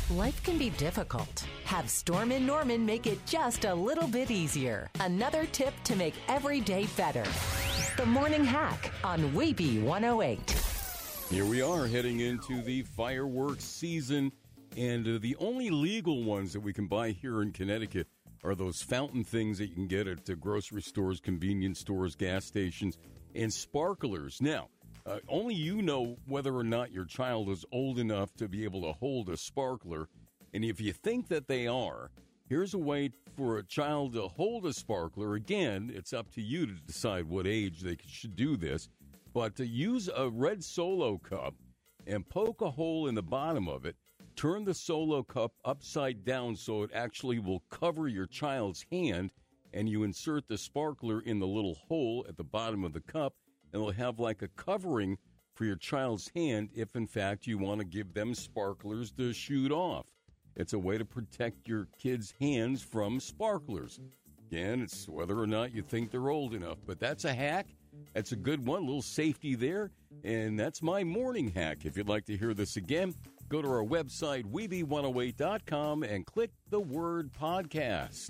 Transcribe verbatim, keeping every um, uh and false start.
Life can be difficult. Have Storm and Norman make it just a little bit easier. Another tip to make every day better. The Morning Hack on Weeby one oh eight. Here we are heading into the fireworks season, and uh, the only legal ones that we can buy here in Connecticut are those fountain things that you can get at uh, grocery stores, convenience stores, gas stations, and sparklers. Now, uh, only you know whether or not your child is old enough to be able to hold a sparkler. And if you think that they are, here's a way for a child to hold a sparkler. Again, it's up to you to decide what age they should do this. But to use a red Solo cup and poke a hole in the bottom of it, turn the Solo cup upside down so it actually will cover your child's hand, and you insert the sparkler in the little hole at the bottom of the cup, and it'll have like a covering for your child's hand if, in fact, you want to give them sparklers to shoot off. It's a way to protect your kids' hands from sparklers. Again, it's whether or not you think they're old enough, but that's a hack. That's a good one, a little safety there, and that's my morning hack. If you'd like to hear this again, go to our website, weeby one oh eight dot com, and click the word podcast.